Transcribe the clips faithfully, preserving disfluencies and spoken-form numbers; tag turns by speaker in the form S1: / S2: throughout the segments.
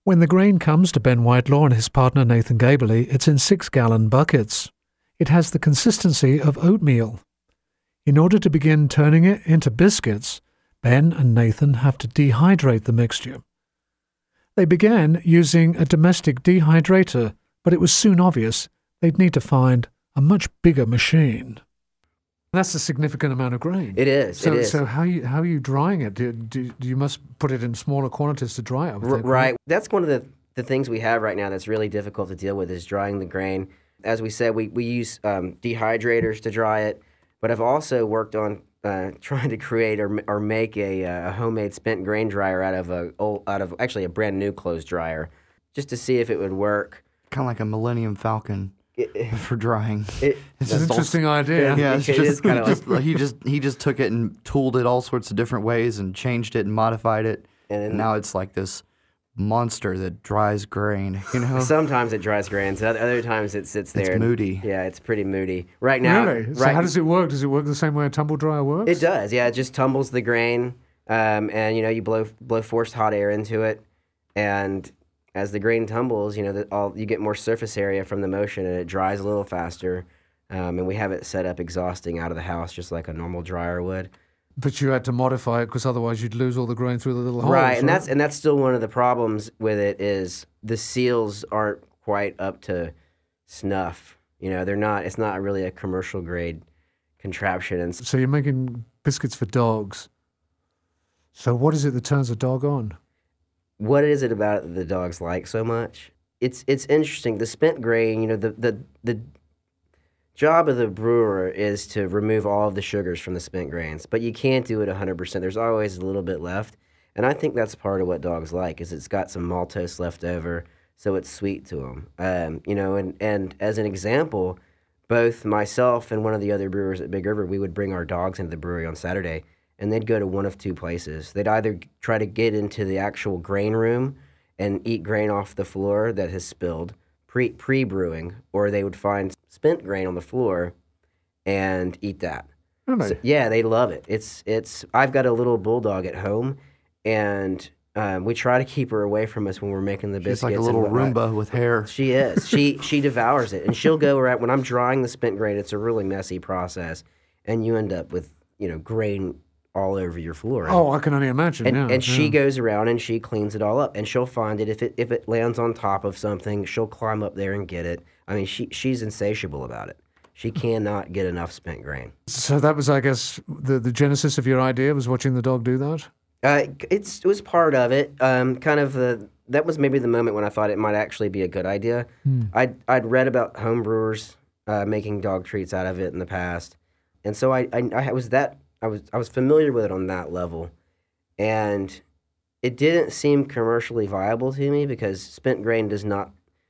S1: When the grain comes to Ben Whitelaw and his partner Nathan Gabley, it's in six-gallon buckets. It has the consistency of oatmeal. In order to begin turning it into biscuits, Ben and Nathan have to dehydrate the mixture. They began using a domestic dehydrator, but it was soon obvious they'd need to find a much bigger machine. That's a significant amount of grain.
S2: It is.
S1: So,
S2: it is.
S1: so how you how are you drying it? Do, do, do you must put it in smaller quantities to dry it?
S2: R- right. That's one of the, the things we have right now that's really difficult to deal with is drying the grain. As we said, we, we use um, dehydrators to dry it, but I've also worked on uh, trying to create or or make a, a homemade spent grain dryer out of a old, out of actually a brand new clothes dryer, just to see if it would work.
S3: Kind of like a Millennium Falcon. It, for drying.
S2: It,
S1: it's an interesting idea.
S3: Yeah, it's
S2: it
S3: just,
S2: is kind of
S3: just, he just he just took it and tooled it all sorts of different ways and changed it and modified it, and, and now it's like this monster that dries grain. You know,
S2: sometimes it dries grain, so other times it sits there.
S3: It's
S2: and,
S3: moody.
S2: Yeah, it's pretty moody right now.
S1: Really? So
S2: right,
S1: how does it work? Does it work the same way a tumble dryer works?
S2: It does. Yeah, it just tumbles the grain, um, and you know you blow blow forced hot air into it, and as the grain tumbles, you know, the, all you get more surface area from the motion, and it dries a little faster. Um, and we have it set up exhausting out of the house, just like a normal dryer would.
S1: But you had to modify it because otherwise you'd lose all the grain through the little holes.
S2: Right, and right? that's and that's still one of the problems with it is the seals aren't quite up to snuff. You know, they're not. It's not really a commercial grade contraption. And
S1: so you're making biscuits for dogs. So what is it that turns a dog on?
S2: What is it about it that the dogs like so much? It's it's interesting. The spent grain, you know, the, the, the job of the brewer is to remove all of the sugars from the spent grains, but you can't do it one hundred percent. There's always a little bit left, and I think that's part of what dogs like is it's got some maltose left over, so it's sweet to them. Um, you know, and, and as an example, both myself and one of the other brewers at Big River, we would bring our dogs into the brewery on Saturday, and they'd go to one of two places. They'd either try to get into the actual grain room and eat grain off the floor that has spilled pre, pre-brewing, or they would find spent grain on the floor and eat that.
S1: Really?
S2: So, yeah, they love it. It's it's. I've got a little bulldog at home, and um, we try to keep her away from us when we're making the biscuits.
S3: She's like a little Roomba with hair.
S2: She is. She she devours it, and she'll go around when I'm drying the spent grain. It's a really messy process, and you end up with you know grain all over your floor.
S1: Oh, I can only imagine.
S2: And,
S1: yeah,
S2: and
S1: yeah.
S2: she goes around and she cleans it all up, and she'll find it if it if it lands on top of something, she'll climb up there and get it. I mean, she she's insatiable about it. She cannot get enough spent grain.
S1: So that was, I guess, the the genesis of your idea was watching the dog do that.
S2: Uh, it's it was part of it. Um, kind of the that was maybe the moment when I thought it might actually be a good idea.
S1: Hmm.
S2: I'd I'd read about home brewers uh, making dog treats out of it in the past, and so I I, I was that. I was I was familiar with it on that level, and it didn't seem commercially viable to me because spent grain does not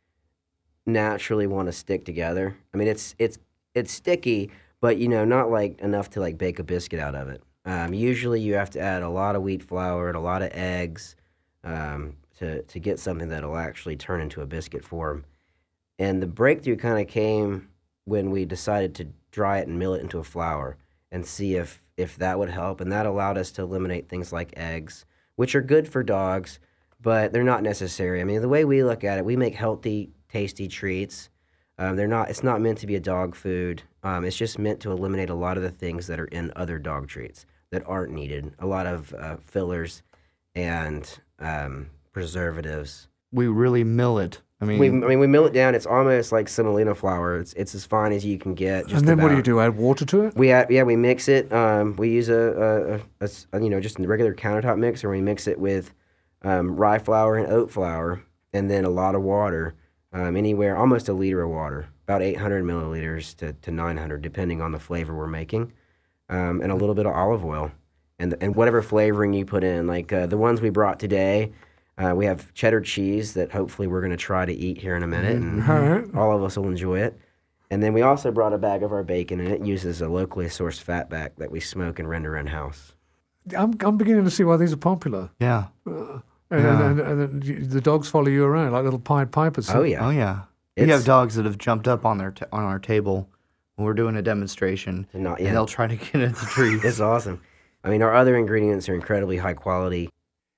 S2: naturally want to stick together. I mean, it's it's it's sticky, but you know, not like enough to like bake a biscuit out of it. Um, usually, you have to add a lot of wheat flour and a lot of eggs um, to to get something that'll actually turn into a biscuit form. And the breakthrough kind of came when we decided to dry it and mill it into a flour and see if if that would help, and that allowed us to eliminate things like eggs, which are good for dogs, but they're not necessary. I mean, the way we look at it, we make healthy, tasty treats. Um, they're not. It's not meant to be a dog food. Um, it's just meant to eliminate a lot of the things that are in other dog treats that aren't needed. A lot of uh, fillers and um, preservatives.
S3: We really mill it. I mean,
S2: we, I mean, we mill it down. It's almost like semolina flour. It's it's as fine as you can get. Just
S1: and then
S2: about.
S1: What do you do? Add water to it?
S2: We add, yeah, we mix it. Um, we use a, a, a, a you know just a regular countertop mixer. We mix it with um, rye flour and oat flour, and then a lot of water. Um, anywhere almost a liter of water, about eight hundred milliliters to, to nine hundred, depending on the flavor we're making, um, and a little bit of olive oil, and and whatever flavoring you put in. Like uh, the ones we brought today. Uh, we have cheddar cheese that hopefully we're going to try to eat here in a minute, and
S1: mm-hmm.
S2: all of us will enjoy it. And then we also brought a bag of our bacon, and it uses a locally sourced fatback that we smoke and render in-house.
S1: I'm I'm beginning to see why these are popular.
S3: Yeah.
S1: Uh, and,
S3: yeah.
S1: and, and, and, and the dogs follow you around like little Pied Pipers.
S2: Oh, yeah.
S3: Oh, yeah.
S2: It's,
S3: we have dogs that have jumped up on their t- on our table when we're doing a demonstration,
S2: not, yeah.
S3: and they'll try to get at the treats.
S2: It's awesome. I mean, our other ingredients are incredibly high quality.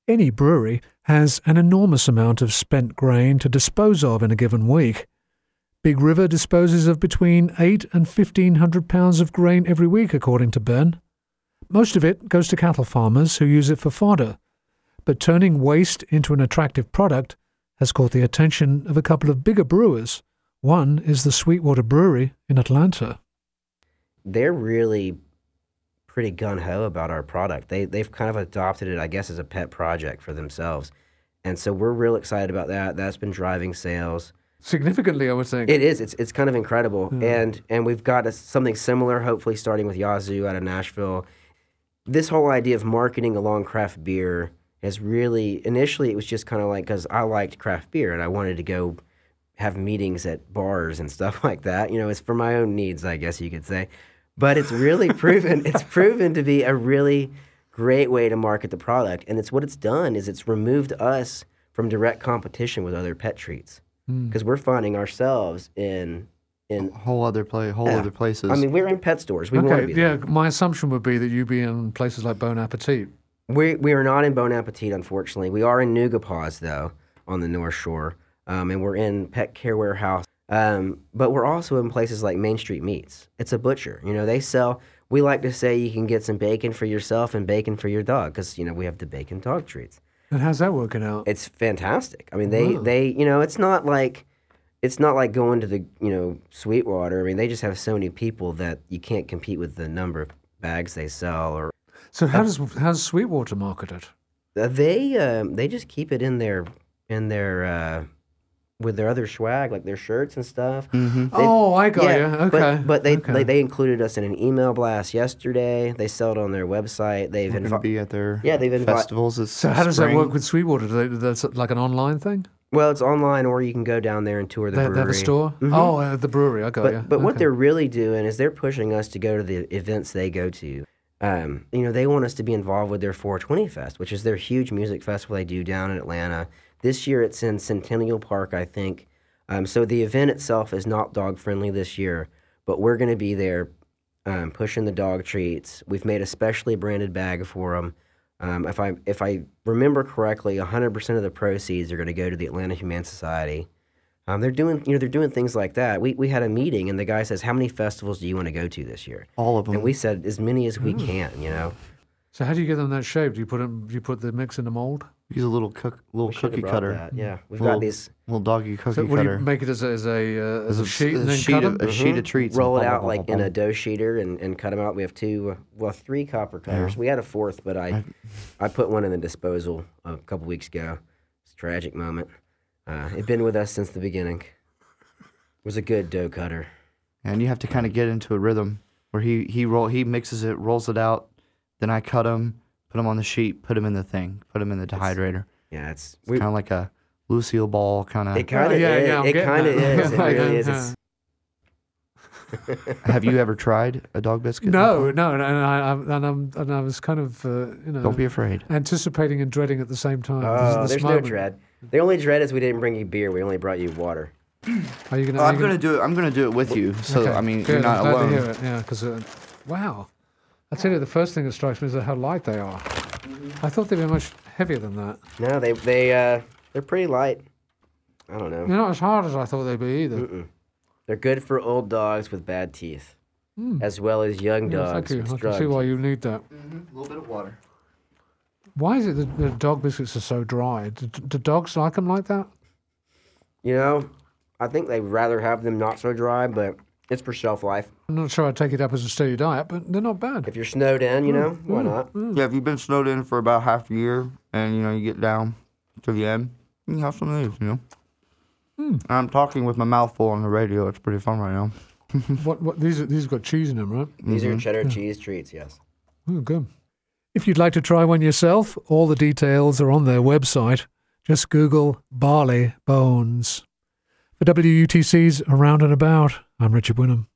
S1: Any brewery has an enormous amount of spent grain to dispose of in a given week. Big River disposes of between eight and fifteen hundred pounds of grain every week, according to Ben. Most of it goes to cattle farmers who use it for fodder, but turning waste into an attractive product has caught the attention of a couple of bigger brewers. One is the Sweetwater Brewery in Atlanta.
S2: They're really pretty gung-ho about our product. They, they've kind of adopted it, I guess, as a pet project for themselves. And so we're real excited about that. That's been driving sales.
S1: Significantly, I would think.
S2: It is. It's it's kind of incredible.
S1: Hmm.
S2: And and we've got a, something similar, hopefully starting with Yazoo out of Nashville. This whole idea of marketing along craft beer has really, initially it was just kind of like, because I liked craft beer and I wanted to go have meetings at bars and stuff like that. You know, it's for my own needs, I guess you could say. But it's really proven, it's proven to be a really great way to market the product. And it's what it's done is it's removed us from direct competition with other pet treats. Because mm. we're finding ourselves in in
S3: whole other play, whole
S2: yeah.
S3: other places.
S2: I mean, we're in pet stores. We
S1: okay,
S2: want to be
S1: yeah.
S2: there.
S1: My assumption would be that you'd be in places like Bon Appetit.
S2: We we are not in Bon Appetit, unfortunately. We are in Nougat Paws, though, on the North Shore, um, and we're in Pet Care Warehouse. Um, but we're also in places like Main Street Meats. It's a butcher. You know, they sell. We like to say you can get some bacon for yourself and bacon for your dog because you know we have the bacon dog treats.
S1: And how's that working out?
S2: It's fantastic. I mean, they
S1: Wow.
S2: they you know it's not like. It's not like going to the, you know, Sweetwater. I mean, they just have so many people that you can't compete with the number of bags they sell. Or
S1: so how uh, does how does Sweetwater market it?
S2: Uh, they um, they just keep it in their in their uh, with their other swag, like their shirts and stuff.
S3: Mm-hmm.
S1: Oh, I got
S2: yeah,
S1: you. Okay,
S2: but, but they,
S1: okay.
S2: they they included us in an email blast yesterday. They sell it on their website. They've
S3: We're gonna be at their
S2: yeah they've invi-
S3: festivals. This
S1: So how does
S3: spring.
S1: that work with Sweetwater? Do they, that's like an online thing?
S2: Well, it's online, or you can go down there and tour the
S1: They,
S2: brewery.
S1: they have a store?
S2: Mhm.
S1: Oh, uh, the brewery. I got
S2: But,
S1: you.
S2: but what
S1: Okay.
S2: they're really doing is they're pushing us to go to the events they go to. Um, you know, they want us to be involved with their four twenty Fest, which is their huge music festival they do down in Atlanta. This year it's in Centennial Park, I think. Um, so the event itself is not dog-friendly this year, but we're going to be there um, pushing the dog treats. We've made a specially branded bag for them. Um, if I if I remember correctly, one hundred percent of the proceeds are going to go to the Atlanta Humane Society. Um, they're doing you know they're doing things like that. We we had a meeting and the guy says, "How many festivals do you want to go to this year?"
S3: All of them.
S2: And we said, "As many as we
S1: Mm.
S2: can." You know.
S1: So how do you get them that shape? Do you put them? Do you put the mix in a mold?
S3: Use a little cook, little
S2: We should have
S3: cookie
S2: brought
S3: cutter,
S2: that, Yeah, we've
S3: Little-
S2: got these.
S3: little doggy cookie
S1: So what do
S3: cutter.
S1: you make it as a as a, uh, as a
S3: As a-
S1: sheet
S3: a
S1: and then
S3: sheet
S1: cut
S3: of-
S1: them?
S3: a sheet of treats.
S2: Roll
S3: and
S2: it
S3: bum,
S2: out
S3: bum,
S2: like
S3: bum,
S2: in a
S3: bum.
S2: dough sheeter and, and cut them out. We have two, uh, well, three copper cutters.
S3: Yeah.
S2: We had a fourth, but I I put one in the disposal a couple weeks ago. It's a tragic moment. Uh, it's been with us since the beginning. It was a good dough cutter.
S3: And you have to kind of get into a rhythm where he he roll he mixes it, rolls it out, then I cut them, put them on the sheet, put them in the thing, put them in the dehydrator.
S2: Yeah, it's,
S3: It's
S2: we,
S3: kind of like a Lucille Ball kind of.
S2: it kind of
S1: Oh, yeah,
S2: is.
S1: yeah, I'm
S2: it
S1: getting
S2: kind of
S1: that.
S2: is. It
S1: Yeah,
S2: really
S1: yeah,
S2: is.
S1: yeah.
S2: It's,
S3: Have you ever tried a dog biscuit?
S1: No,
S3: before?
S1: no, and I, I and I'm and I was kind of uh, you know
S3: Don't be afraid.
S1: anticipating and dreading at the same time.
S2: oh,
S1: this
S2: there's
S1: moment.
S2: no dread. The only dread is we didn't bring you beer. We only brought you water.
S1: Are you gonna?
S3: Oh,
S1: are
S3: I'm
S1: you
S3: gonna do it. I'm gonna do it with you. So
S1: Okay,
S3: I mean,
S1: good,
S3: you're not
S1: I'm glad
S3: alone.
S1: to hear it. Yeah, because uh, wow, I tell you, the first thing that strikes me is how light they are. I thought they'd be much heavier than that.
S2: No, they they uh they're pretty light. I don't know.
S1: They're not as hard as I thought they'd be either.
S2: Mm-mm. They're good for old dogs with bad teeth,
S1: Mm.
S2: as well as young
S1: Yeah,
S2: dogs
S1: thank you.
S2: with
S1: I can
S2: drug
S1: see why
S2: teeth.
S1: you need that.
S3: Mm-hmm. A little bit of water.
S1: Why is it that the dog biscuits are so dry? Do, do dogs like them like that?
S2: You know, I think they'd rather have them not so dry, but it's for shelf life.
S1: I'm not sure I'd take it up as a steady diet, but they're not bad.
S2: If you're snowed in, you know, why
S1: Mm,
S2: not?
S1: mm.
S3: Yeah, if you've been snowed in for about half a year, and you know you get down to the end, you can have some of these. You know.
S1: Mm.
S3: I'm talking with my mouth full on the radio. It's pretty fun right now.
S1: What? What? These are, these have got cheese in them, right?
S2: These are
S3: Mhm.
S2: cheddar cheese treats, yes.
S1: Oh, good. If you'd like to try one yourself, all the details are on their website. Just Google Barley Bones. For W U T C's Around and About, I'm Richard Winham.